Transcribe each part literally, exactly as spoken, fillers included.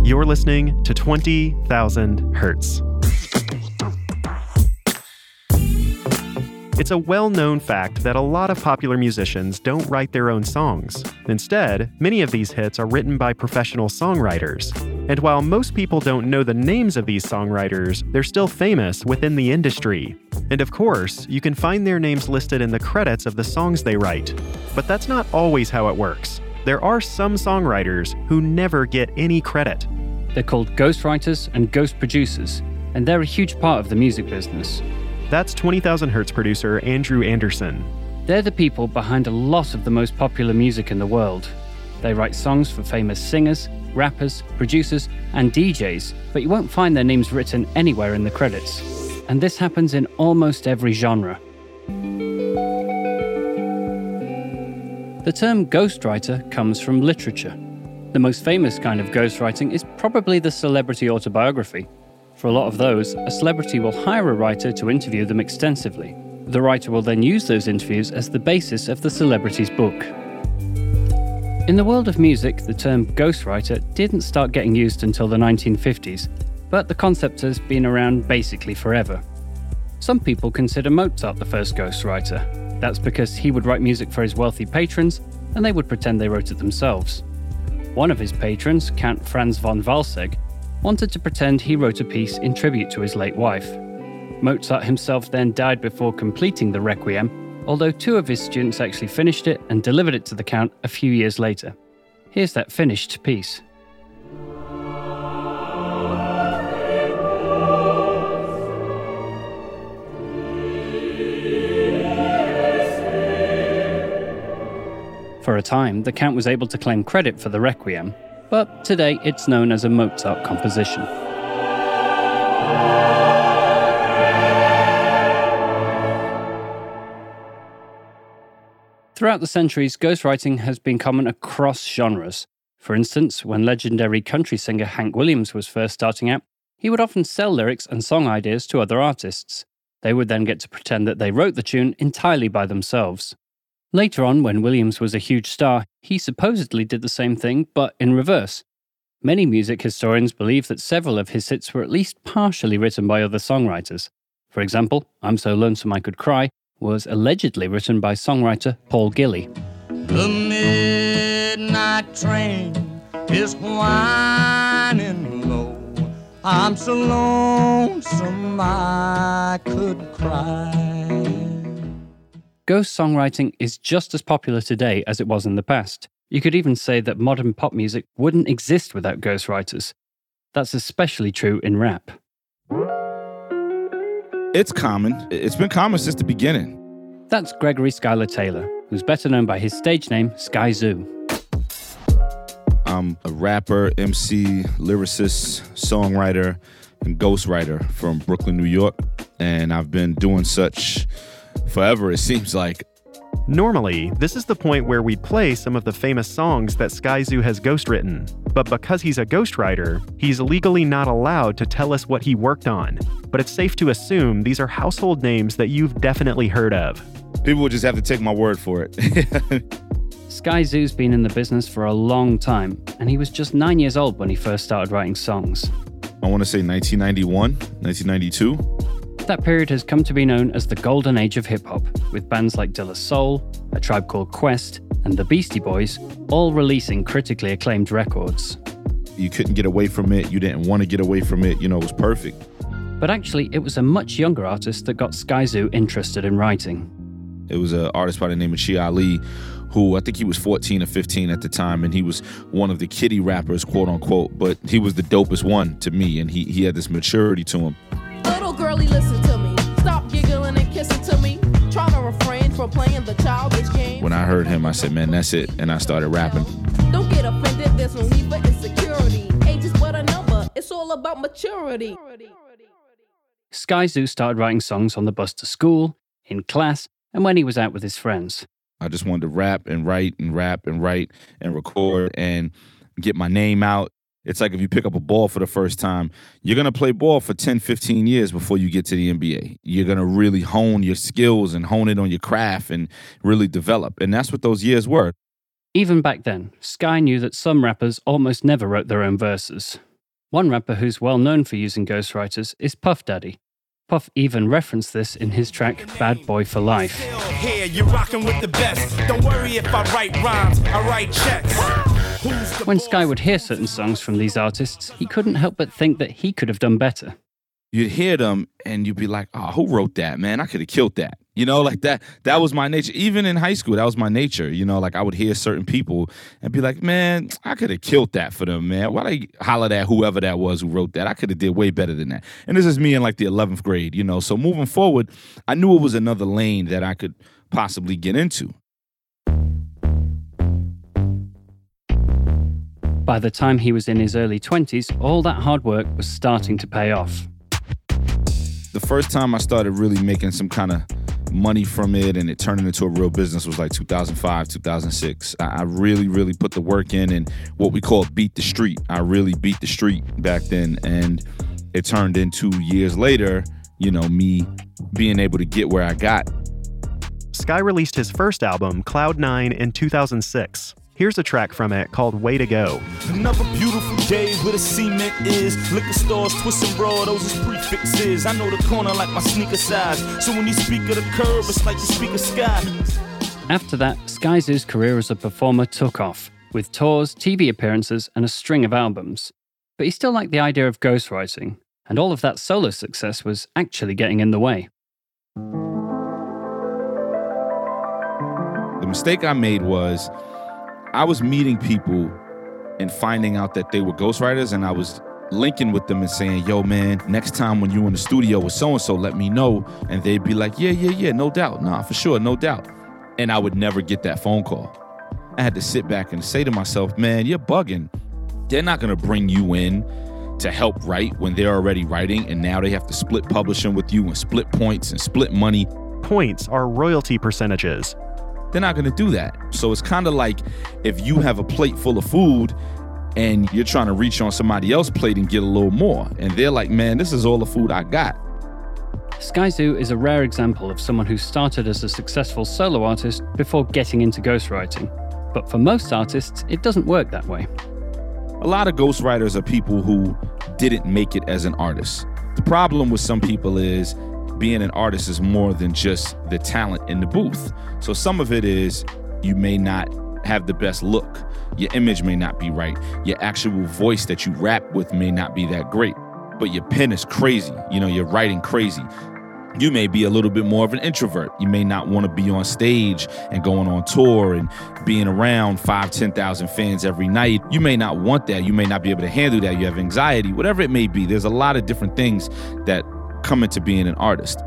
You're listening to twenty thousand Hertz. It's a well-known fact that a lot of popular musicians don't write their own songs. Instead, many of these hits are written by professional songwriters. And while most people don't know the names of these songwriters, they're still famous within the industry. And of course, you can find their names listed in the credits of the songs they write. But that's not always how it works. There are some songwriters who never get any credit. They're called ghostwriters and ghost producers, and they're a huge part of the music business. That's twenty thousand Hertz producer Andrew Anderson. They're the people behind a lot of the most popular music in the world. They write songs for famous singers, rappers, producers, and D Js, but you won't find their names written anywhere in the credits. And this happens in almost every genre. The term ghostwriter comes from literature. The most famous kind of ghostwriting is probably the celebrity autobiography. For a lot of those, a celebrity will hire a writer to interview them extensively. The writer will then use those interviews as the basis of the celebrity's book. In the world of music, the term ghostwriter didn't start getting used until the nineteen fifties, but the concept has been around basically forever. Some people consider Mozart the first ghostwriter. That's because he would write music for his wealthy patrons, and they would pretend they wrote it themselves. One of his patrons, Count Franz von Walsegg, wanted to pretend he wrote a piece in tribute to his late wife. Mozart himself then died before completing the Requiem, although two of his students actually finished it and delivered it to the Count a few years later. Here's that finished piece. For a time, the Count was able to claim credit for the Requiem, but today it's known as a Mozart composition. Throughout the centuries, ghostwriting has been common across genres. For instance, when legendary country singer Hank Williams was first starting out, he would often sell lyrics and song ideas to other artists. They would then get to pretend that they wrote the tune entirely by themselves. Later on, when Williams was a huge star, he supposedly did the same thing, but in reverse. Many music historians believe that several of his hits were at least partially written by other songwriters. For example, I'm So Lonesome I Could Cry was allegedly written by songwriter Paul Gilly. The midnight train is whining low. I'm so lonesome I could cry. Ghost songwriting is just as popular today as it was in the past. You could even say that modern pop music wouldn't exist without ghostwriters. That's especially true in rap. It's common. It's been common since the beginning. That's Gregory Schuyler Taylor, who's better known by his stage name, Skyzoo. I'm a rapper, M C, lyricist, songwriter, and ghostwriter from Brooklyn, New York, and I've been doing such forever, it seems like. Normally, this is the point where we play some of the famous songs that Skyzoo has ghostwritten. But because he's a ghostwriter, he's legally not allowed to tell us what he worked on. But it's safe to assume these are household names that you've definitely heard of. People will just have to take my word for it. Skyzoo's been in the business for a long time, and he was just nine years old when he first started writing songs. I want to say nineteen ninety-one, nineteen ninety-two. That period has come to be known as the golden age of hip-hop, with bands like De La Soul, A Tribe Called Quest, and the Beastie Boys all releasing critically acclaimed records. You couldn't get away from it, you didn't want to get away from it, you know, it was perfect. But actually, it was a much younger artist that got Skyzoo interested in writing. It was an artist by the name of Chi Ali, who I think he was fourteen or fifteen at the time, and he was one of the kiddie rappers, quote unquote, but he was the dopest one to me, and he, he had this maturity to him. Little girlie, listen to me. Stop giggling and kissing to me. Trying to refrain from playing the childish game. When I heard him, I said, man, that's it, and I started rapping. Don't get offended, there's no need for insecurity. Age is but a number, it's all about maturity. Skyzoo started writing songs on the bus to school, in class, and when he was out with his friends. I just wanted to rap and write and rap and write and record and get my name out. It's like if you pick up a ball for the first time, you're going to play ball for ten, fifteen years before you get to the N B A. You're going to really hone your skills and hone it on your craft and really develop. And that's what those years were. Even back then, Sky knew that some rappers almost never wrote their own verses. One rapper who's well known for using ghostwriters is Puff Daddy. Puff even referenced this in his track Bad Boy for Life. Here, you're rocking with the best. Don't worry if I write rhymes, I write checks. When Sky would hear certain songs from these artists, he couldn't help but think that he could have done better. You'd hear them and you'd be like, oh, who wrote that, man? I could have killed that. You know, like that, that was my nature. Even in high school, that was my nature. You know, like I would hear certain people and be like, man, I could have killed that for them, man. Why they holler at whoever that was who wrote that? I could have did way better than that. And this is me in like the eleventh grade, you know. So moving forward, I knew it was another lane that I could possibly get into. By the time he was in his early twenties, all that hard work was starting to pay off. The first time I started really making some kind of money from it and it turned into a real business was like two thousand five, two thousand six. I really, really put the work in and what we call beat the street. I really beat the street back then, and it turned into years later, you know, me being able to get where I got. Sky released his first album, Cloud nine, in two thousand six. Here's a track from it called Way to Go. Another beautiful day where the cement is. Liquor stores, twist and roll, those is prefixes. I know the corner like my sneaker size. So when you speak of the curb, it's like you speak of sky. After that, Skyzoo's career as a performer took off, with tours, T V appearances, and a string of albums. But he still liked the idea of ghostwriting, and all of that solo success was actually getting in the way. The mistake I made was I was meeting people and finding out that they were ghostwriters, and I was linking with them and saying, yo, man, next time when you're in the studio with so-and-so, let me know. And they'd be like, yeah, yeah, yeah, no doubt. Nah, for sure, no doubt. And I would never get that phone call. I had to sit back and say to myself, man, you're bugging. They're not going to bring you in to help write when they're already writing, and now they have to split publishing with you and split points and split money. Points are royalty percentages. They're not going to do that. So it's kind of like if you have a plate full of food and you're trying to reach on somebody else's plate and get a little more. And they're like, man, this is all the food I got. Skyzoo is a rare example of someone who started as a successful solo artist before getting into ghostwriting. But for most artists, it doesn't work that way. A lot of ghostwriters are people who didn't make it as an artist. The problem with some people is being an artist is more than just the talent in the booth. So some of it is you may not have the best look. Your image may not be right. Your actual voice that you rap with may not be that great. But your pen is crazy. You know, you're writing crazy. You may be a little bit more of an introvert. You may not want to be on stage and going on tour and being around five, ten thousand fans every night. You may not want that. You may not be able to handle that. You have anxiety, whatever it may be. There's a lot of different things that come into being an artist.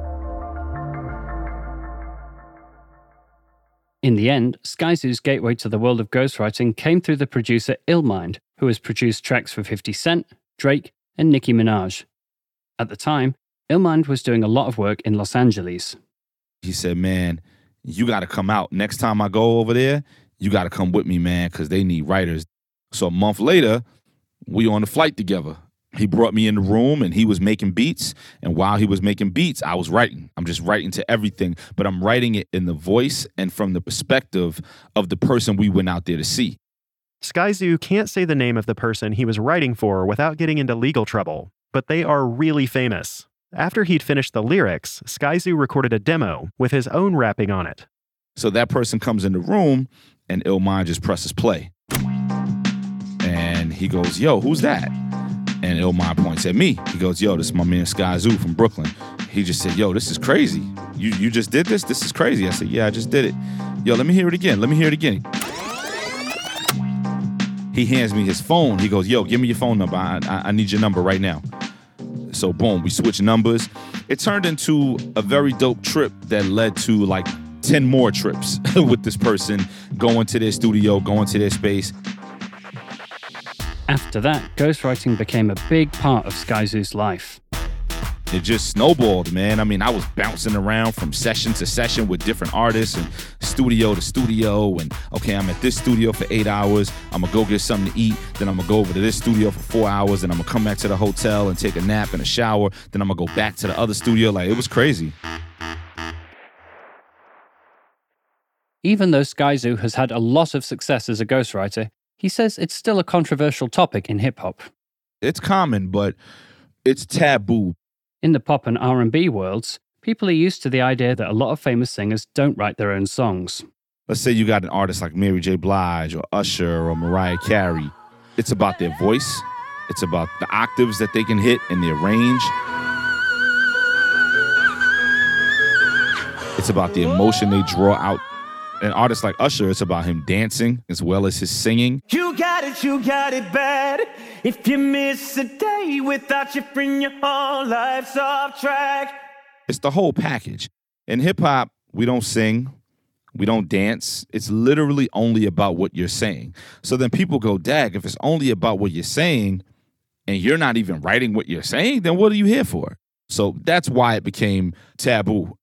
In the end, Skyzoo's gateway to the world of ghostwriting came through the producer Illmind, who has produced tracks for fifty Cent, Drake, and Nicki Minaj. At the time, Illmind was doing a lot of work in Los Angeles. He said, man, you got to come out. Next time I go over there, you got to come with me, man, because they need writers. So a month later, we on the flight together. He brought me in the room and he was making beats. And while he was making beats, I was writing. I'm just writing to everything, but I'm writing it in the voice and from the perspective of the person we went out there to see. Skyzoo can't say the name of the person he was writing for without getting into legal trouble, but they are really famous. After he'd finished the lyrics, Skyzoo recorded a demo with his own rapping on it. So that person comes in the room and Illmind just presses play. And he goes, yo, who's that? And Illmind points at me. He goes, yo, this is my man Skyzoo from Brooklyn. He just said, yo, this is crazy. You you just did this? This is crazy. I said, yeah, I just did it. Yo, let me hear it again. Let me hear it again. He hands me his phone. He goes, yo, give me your phone number. I, I, I need your number right now. So boom, we switch numbers. It turned into a very dope trip that led to like ten more trips with this person, going to their studio, going to their space. After that, ghostwriting became a big part of Skyzoo's life. It just snowballed, man. I mean, I was bouncing around from session to session with different artists and studio to studio. And okay, I'm at this studio for eight hours. I'm gonna go get something to eat. Then I'm gonna go over to this studio for four hours. And I'm gonna come back to the hotel and take a nap and a shower. Then I'm gonna go back to the other studio. Like, it was crazy. Even though Skyzoo has had a lot of success as a ghostwriter, he says it's still a controversial topic in hip-hop. It's common, but it's taboo. In the pop and R and B worlds, people are used to the idea that a lot of famous singers don't write their own songs. Let's say you got an artist like Mary J. Blige or Usher or Mariah Carey. It's about their voice. It's about the octaves that they can hit and their range. It's about the emotion they draw out. An artist like Usher, it's about him dancing as well as his singing. You got it, you got it bad. If you miss a day without your friend, your whole life's off track. It's the whole package. In hip-hop, we don't sing. We don't dance. It's literally only about what you're saying. So then people go, dag, if it's only about what you're saying and you're not even writing what you're saying, then what are you here for? So that's why it became taboo.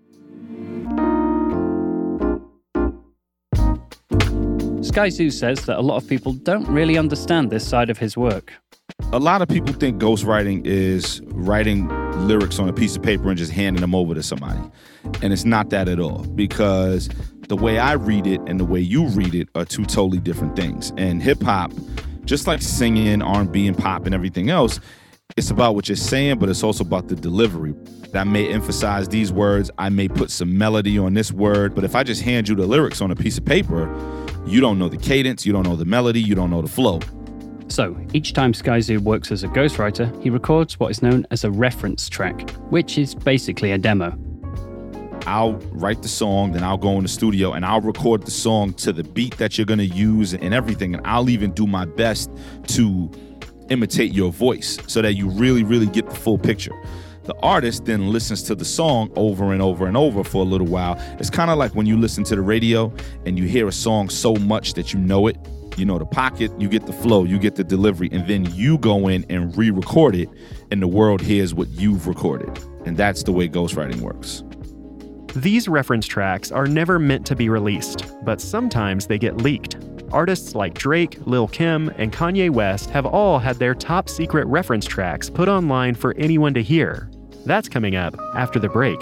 Skyzoo says that a lot of people don't really understand this side of his work. A lot of people think ghostwriting is writing lyrics on a piece of paper and just handing them over to somebody. And it's not that at all, because the way I read it and the way you read it are two totally different things. And hip-hop, just like singing, R and B, and pop and everything else, it's about what you're saying, but it's also about the delivery. I may emphasize these words, I may put some melody on this word, but if I just hand you the lyrics on a piece of paper, you don't know the cadence, you don't know the melody, you don't know the flow. So, each time Skyzoo works as a ghostwriter, he records what is known as a reference track, which is basically a demo. I'll write the song, then I'll go in the studio and I'll record the song to the beat that you're gonna use and everything, and I'll even do my best to imitate your voice so that you really, really get the full picture. The artist then listens to the song over and over and over for a little while. It's kind of like when you listen to the radio and you hear a song so much that you know it. You know the pocket, you get the flow, you get the delivery, and then you go in and re-record it, and the world hears what you've recorded. And that's the way ghostwriting works. These reference tracks are never meant to be released, but sometimes they get leaked. Artists like Drake, Lil' Kim, and Kanye West have all had their top secret reference tracks put online for anyone to hear. That's coming up after the break.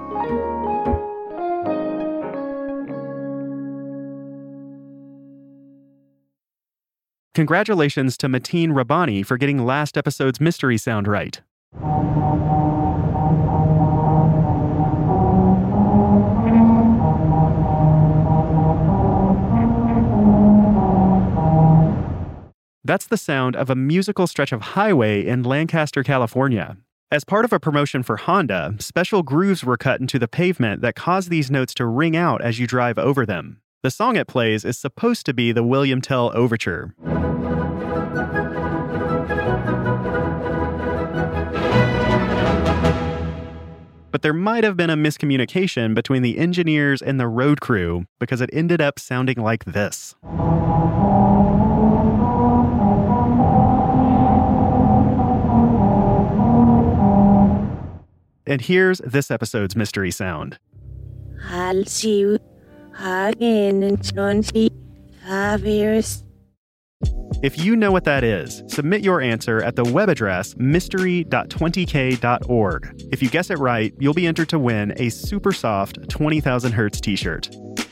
Congratulations to Mateen Rabbani for getting last episode's mystery sound right. That's the sound of a musical stretch of highway in Lancaster, California. As part of a promotion for Honda, special grooves were cut into the pavement that cause these notes to ring out as you drive over them. The song it plays is supposed to be the William Tell Overture. But there might have been a miscommunication between the engineers and the road crew because it ended up sounding like this. And here's this episode's mystery sound. I'll see you again in twenty-five years. If you know what that is, submit your answer at the web address mystery dot twenty k dot org. If you guess it right, you'll be entered to win a super soft twenty thousand hertz t-shirt.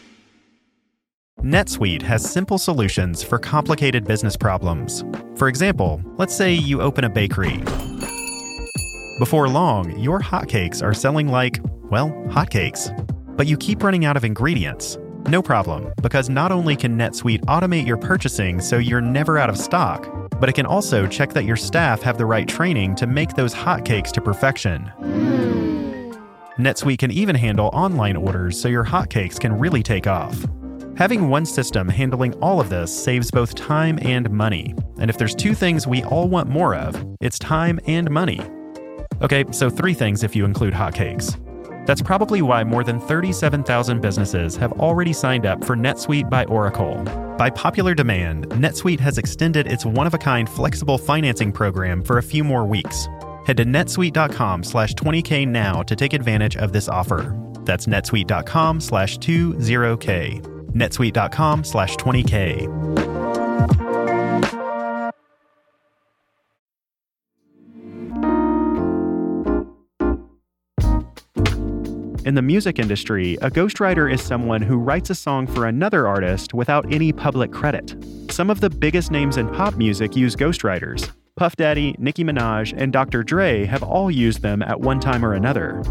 NetSuite has simple solutions for complicated business problems. For example, let's say you open a bakery. Before long, your hotcakes are selling like, well, hotcakes. But you keep running out of ingredients. No problem, because not only can NetSuite automate your purchasing so you're never out of stock, but it can also check that your staff have the right training to make those hotcakes to perfection. Mm. NetSuite can even handle online orders so your hotcakes can really take off. Having one system handling all of this saves both time and money. And if there's two things we all want more of, it's time and money. Okay, so three things if you include hotcakes. That's probably why more than thirty-seven thousand businesses have already signed up for NetSuite by Oracle. By popular demand, NetSuite has extended its one-of-a-kind flexible financing program for a few more weeks. Head to netsuite.com slash 20k now to take advantage of this offer. That's netsuite.com slash 20k. netsuite.com slash 20k. In the music industry, a ghostwriter is someone who writes a song for another artist without any public credit. Some of the biggest names in pop music use ghostwriters. Puff Daddy, Nicki Minaj, and Doctor Dre have all used them at one time or another.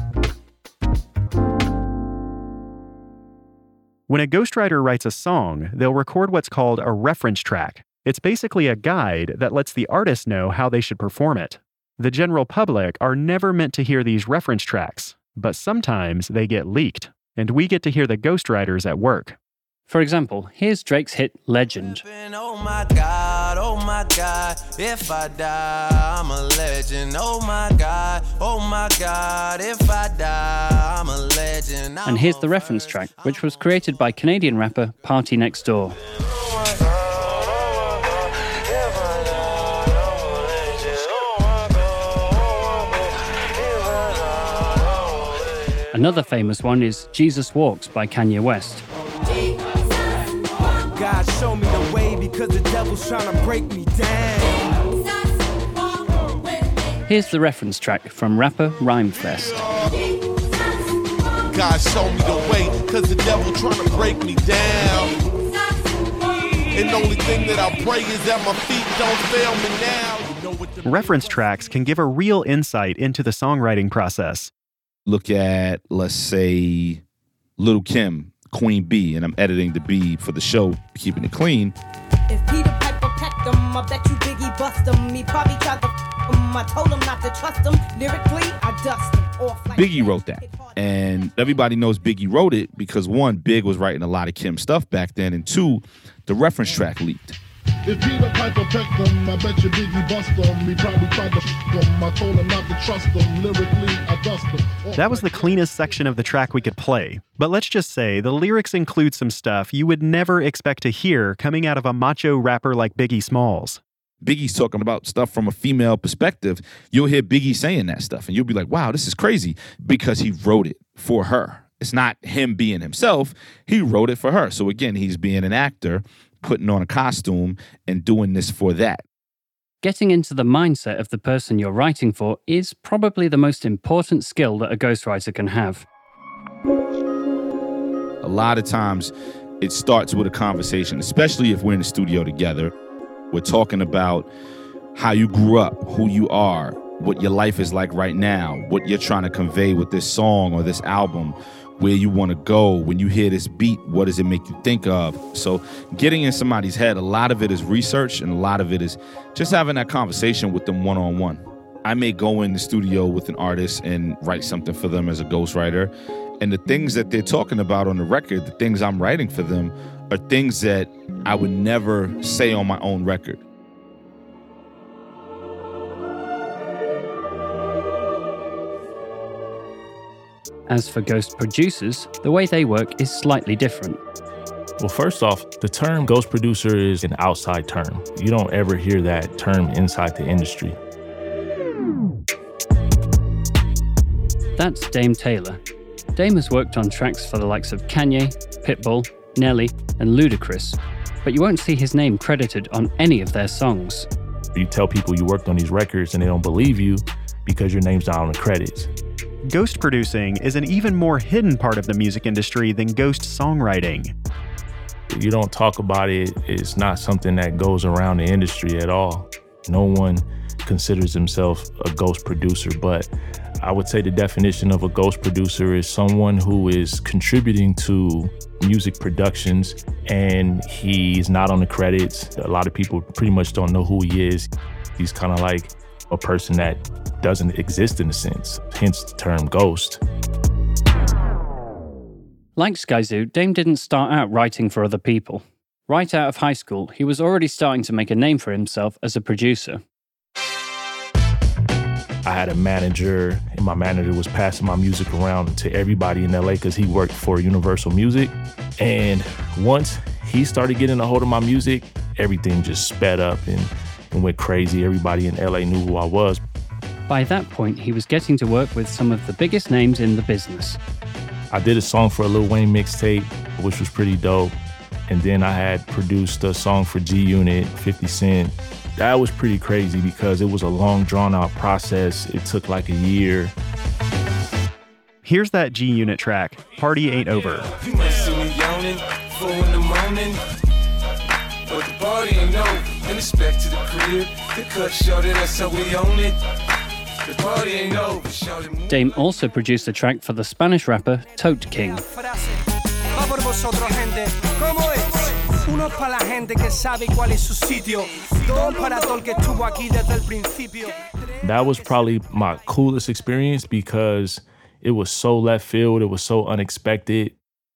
When a ghostwriter writes a song, they'll record what's called a reference track. It's basically a guide that lets the artist know how they should perform it. The general public are never meant to hear these reference tracks, but sometimes they get leaked, and we get to hear the ghostwriters at work. For example, here's Drake's hit Legend. Oh my God, oh my God, if I die, I'm a legend. Oh my God, oh my God, if I die, I'm a legend. And here's the reference track, which was created by Canadian rapper Party Next Door. Another famous one is Jesus Walks by Kanye West. God show me the way because the devil's trying to break me down. Here's the reference track from rapper Rhymefest. God show me the way because the devil trying to break me down. And the only thing that I pray is that my feet don't fail me now. You know what the Reference tracks can give a real insight into the songwriting process. Look at, let's say, Lil' Kim, Queen Bee, and I'm editing the B for the show, Keeping It Clean. If Peter Piper pecked him, I bet you Biggie bust him. He probably tried to f him. I told him not to trust him. Lyrically, I dust him off like Biggie wrote that. And everybody knows Biggie wrote it because, one, Big was writing a lot of Kim stuff back then, and two, the reference track leaked. If Peter Piper pecked him, I bet you Biggie bust him. He probably tried to f him. I told him not to trust him. Lyrically, I dust him. That was the cleanest section of the track we could play. But let's just say the lyrics include some stuff you would never expect to hear coming out of a macho rapper like Biggie Smalls. Biggie's talking about stuff from a female perspective. You'll hear Biggie saying that stuff, and you'll be like, wow, this is crazy, because he wrote it for her. It's not him being himself. He wrote it for her. So again, he's being an actor, putting on a costume and doing this for that. Getting into the mindset of the person you're writing for is probably the most important skill that a ghostwriter can have. A lot of times it starts with a conversation, especially if we're in the studio together. We're talking about how you grew up, who you are, what your life is like right now, what you're trying to convey with this song or this album, where you want to go. When you hear this beat, what does it make you think of? So getting in somebody's head, a lot of it is research and a lot of it is just having that conversation with them one-on-one. I may go in the studio with an artist and write something for them as a ghostwriter, and the things that they're talking about on the record, the things I'm writing for them, are things that I would never say on my own record. As for ghost producers, the way they work is slightly different. Well, first off, the term ghost producer is an outside term. You don't ever hear that term inside the industry. That's Dame Taylor. Dame has worked on tracks for the likes of Kanye, Pitbull, Nelly, and Ludacris, but you won't see his name credited on any of their songs. You tell people you worked on these records and they don't believe you because your name's not on the credits. Ghost producing is an even more hidden part of the music industry than ghost songwriting. You don't talk about it. It's not something that goes around the industry at all. No one considers himself a ghost producer, but I would say the definition of a ghost producer is someone who is contributing to music productions and he's not on the credits. A lot of people pretty much don't know who he is. He's kind of like a person that doesn't exist in a sense, hence the term ghost. Like Skyzoo, Dame didn't start out writing for other people. Right out of high school, he was already starting to make a name for himself as a producer. I had a manager, and my manager was passing my music around to everybody in L A because he worked for Universal Music. And once he started getting a hold of my music, everything just sped up and, and went crazy. Everybody in L A knew who I was. By that point, he was getting to work with some of the biggest names in the business. I did a song for a Lil Wayne mixtape, which was pretty dope. And then I had produced a song for G-Unit, fifty Cent. That was pretty crazy because it was a long, drawn-out process. It took like a year. Here's that G-Unit track, Party Ain't Over. You might see me yawning, four in the morning. but the party ain't over. And respect to the crib, the cut shorty, that's how we own it. The party ain't over, shorty. Dame also produced a track for the Spanish rapper Tote King. Va por vosotros, gente. ¿Cómo es? Uno para la gente que sabe cuál es su sitio. Dos para todo el que estuvo aquí desde el principio. That was probably my coolest experience because it was so left field. It was so unexpected.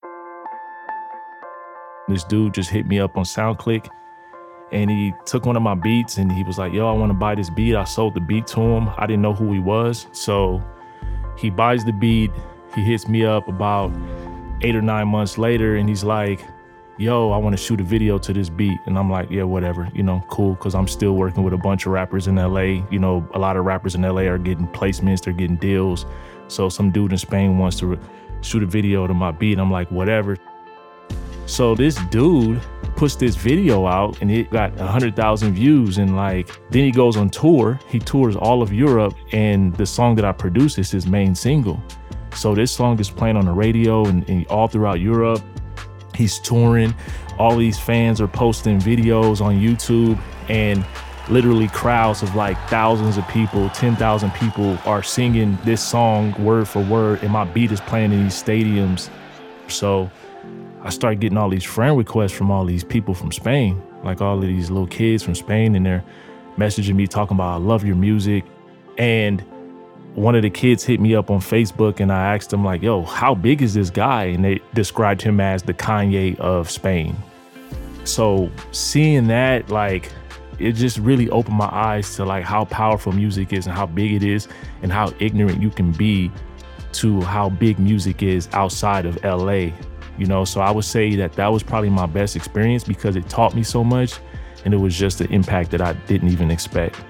This dude just hit me up on SoundClick and he took one of my beats and he was like, yo, I want to buy this beat. I sold the beat to him. I didn't know who he was. So he buys the beat. He hits me up about eight or nine months later and he's like, yo, I want to shoot a video to this beat. And I'm like, yeah, whatever, you know, cool. Cause I'm still working with a bunch of rappers in L A. You know, a lot of rappers in L A are getting placements, they're getting deals. So some dude in Spain wants to re- shoot a video to my beat. I'm like, whatever. So this dude puts this video out and it got one hundred thousand views. And like, then he goes on tour. He tours all of Europe and the song that I produced is his main single. So this song is playing on the radio and, and all throughout Europe. He's touring. All these fans are posting videos on YouTube and literally crowds of like thousands of people, ten thousand people are singing this song word for word and my beat is playing in these stadiums. So I started getting all these friend requests from all these people from Spain, like all of these little kids from Spain, and they're messaging me talking about, I love your music. And one of the kids hit me up on Facebook and I asked him like, yo, how big is this guy? And they described him as the Kanye of Spain. So seeing that, like, it just really opened my eyes to like how powerful music is and how big it is and how ignorant you can be to how big music is outside of L A. You know, so I would say that that was probably my best experience because it taught me so much and it was just an impact that I didn't even expect.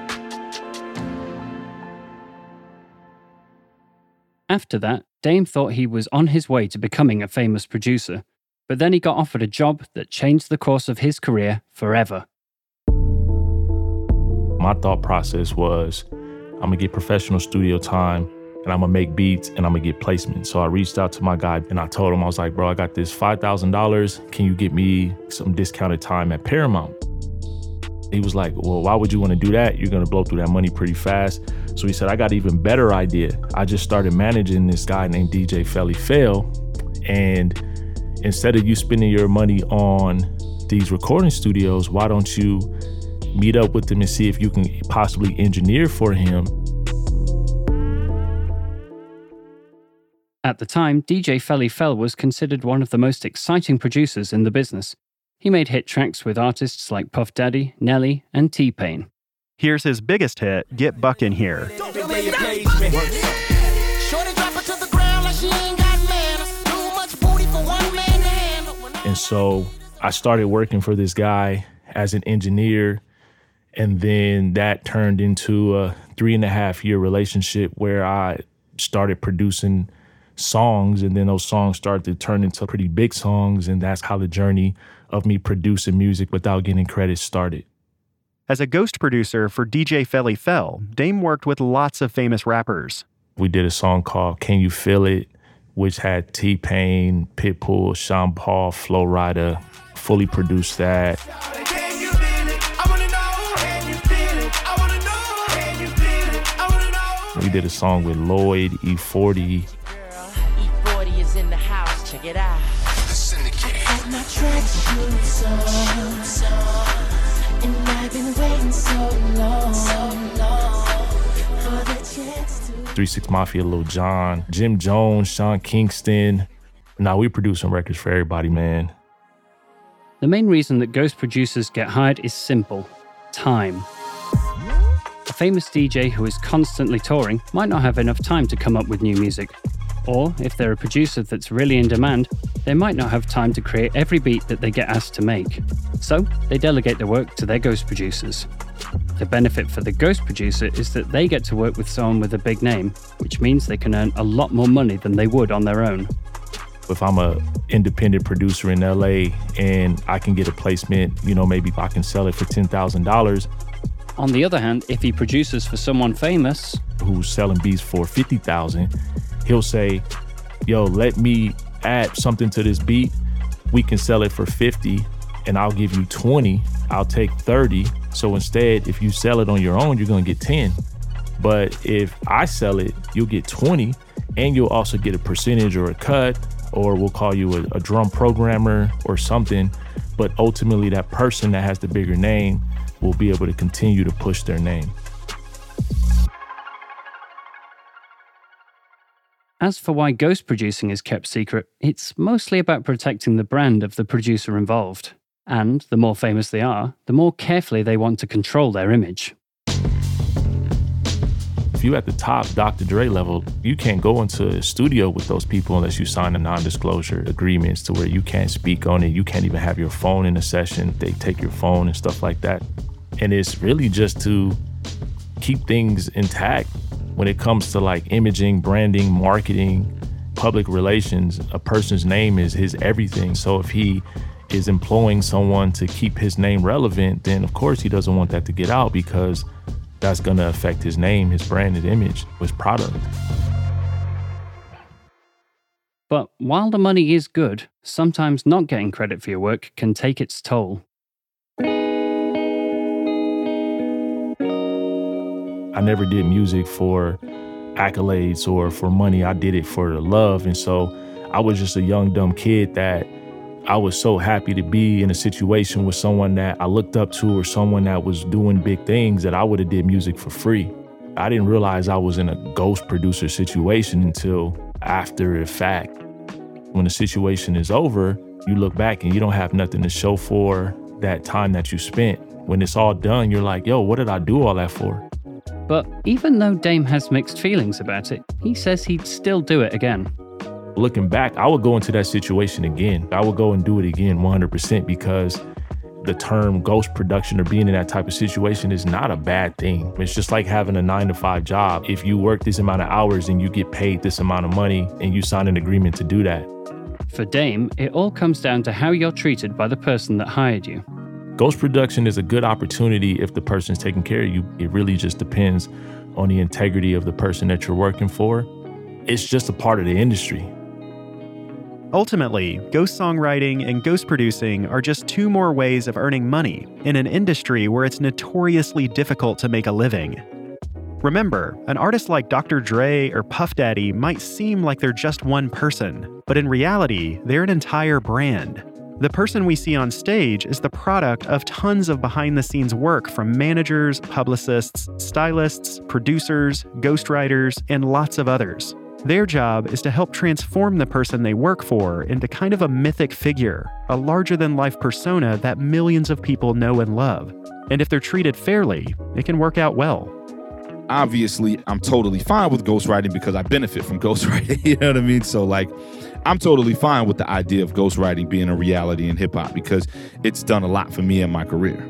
After that, Dame thought he was on his way to becoming a famous producer, but then he got offered a job that changed the course of his career forever. My thought process was, I'm gonna get professional studio time and I'm gonna make beats and I'm gonna get placement. So I reached out to my guy and I told him, I was like, bro, I got this five thousand dollars. Can you get me some discounted time at Paramount? He was like, well, why would you wanna do that? You're gonna blow through that money pretty fast. So he said, I got an even better idea. I just started managing this guy named D J Felly Fel. And instead of you spending your money on these recording studios, why don't you meet up with him and see if you can possibly engineer for him? At the time, D J Felly Fel was considered one of the most exciting producers in the business. He made hit tracks with artists like Puff Daddy, Nelly, and T-Pain. Here's his biggest hit, Get Buckin' Here. And so I started working for this guy as an engineer, and then that turned into a three and a half year relationship where I started producing songs, and then those songs started to turn into pretty big songs, and that's how the journey of me producing music without getting credit started. As a ghost producer for D J Felly Fel, Dame worked with lots of famous rappers. We did a song called Can You Feel It, which had T-Pain, Pitbull, Sean Paul, Flo Rida, fully produced that. We did a song with Lloyd, E forty. E forty is in the house, check it out. The Syndicate. I got my tracksuit so, and I've been waiting so long, so long for the chance to. three six Mafia, Lil Jon, Jim Jones, Sean Kingston. Now we producing records for everybody, man. The main reason that ghost producers get hired is simple: time. A famous D J who is constantly touring might not have enough time to come up with new music. Or, if they're a producer that's really in demand, they might not have time to create every beat that they get asked to make. So, they delegate the work to their ghost producers. The benefit for the ghost producer is that they get to work with someone with a big name, which means they can earn a lot more money than they would on their own. If I'm an independent producer in L A and I can get a placement, you know, maybe I can sell it for ten thousand dollars. On the other hand, if he produces for someone famous who's selling beats for fifty thousand dollars, he'll say, yo, let me add something to this beat. We can sell it for fifty, and I'll give you twenty, I'll take thirty. So instead, if you sell it on your own, you're gonna get ten. But if I sell it, you'll get twenty, and you'll also get a percentage or a cut, or we'll call you a, a drum programmer or something. But ultimately, that person that has the bigger name will be able to continue to push their name. As for why ghost producing is kept secret, it's mostly about protecting the brand of the producer involved. And the more famous they are, the more carefully they want to control their image. If you're at the top Doctor Dre level, you can't go into a studio with those people unless you sign a non-disclosure agreements to where you can't speak on it. You can't even have your phone in a session. They take your phone and stuff like that. And it's really just to keep things intact. When it comes to like imaging, branding, marketing, public relations, a person's name is his everything. So if he is employing someone to keep his name relevant, then of course he doesn't want that to get out because that's gonna affect his name, his brand, his image, his product. But while the money is good, sometimes not getting credit for your work can take its toll. I never did music for accolades or for money. I did it for the love. And so I was just a young, dumb kid that I was so happy to be in a situation with someone that I looked up to or someone that was doing big things that I would have did music for free. I didn't realize I was in a ghost producer situation until after the fact. When the situation is over, you look back and you don't have nothing to show for that time that you spent. When it's all done, you're like, yo, what did I do all that for? But even though Dame has mixed feelings about it, he says he'd still do it again. Looking back, I would go into that situation again. I would go and do it again one hundred percent because the term ghost production or being in that type of situation is not a bad thing. It's just like having a nine to five job. If you work this amount of hours and you get paid this amount of money and you sign an agreement to do that. For Dame, it all comes down to how you're treated by the person that hired you. Ghost production is a good opportunity if the person's taking care of you. It really just depends on the integrity of the person that you're working for. It's just a part of the industry. Ultimately, ghost songwriting and ghost producing are just two more ways of earning money in an industry where it's notoriously difficult to make a living. Remember, an artist like Doctor Dre or Puff Daddy might seem like they're just one person, but in reality, they're an entire brand. The person we see on stage is the product of tons of behind-the-scenes work from managers, publicists, stylists, producers, ghostwriters, and lots of others. Their job is to help transform the person they work for into kind of a mythic figure, a larger-than-life persona that millions of people know and love. And if they're treated fairly, it can work out well. Obviously, I'm totally fine with ghostwriting because I benefit from ghostwriting. You know what I mean? So, like, I'm totally fine with the idea of ghostwriting being a reality in hip-hop because it's done a lot for me in my career.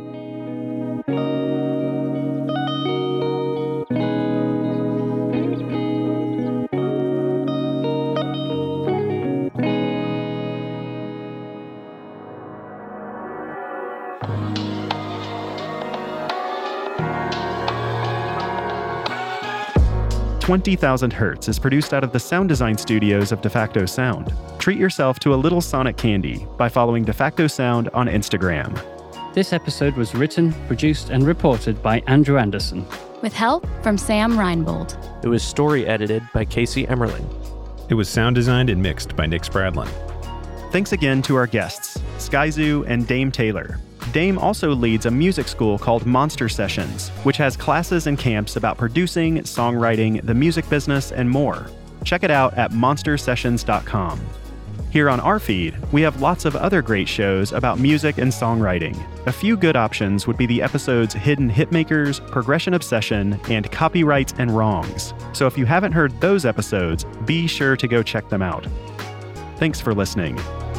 twenty thousand Hertz is produced out of the sound design studios of DeFacto Sound. Treat yourself to a little sonic candy by following DeFacto Sound on Instagram. This episode was written, produced, and reported by Andrew Anderson, with help from Sam Reinbold. It was story edited by Casey Emmerling. It was sound designed and mixed by Nick Spradlin. Thanks again to our guests, Skyzoo and Dame Taylor. Dame also leads a music school called Monster Sessions, which has classes and camps about producing, songwriting, the music business, and more. Check it out at monster sessions dot com. Here on our feed, we have lots of other great shows about music and songwriting. A few good options would be the episodes Hidden Hitmakers, Progression Obsession, and Copyrights and Wrongs. So if you haven't heard those episodes, be sure to go check them out. Thanks for listening.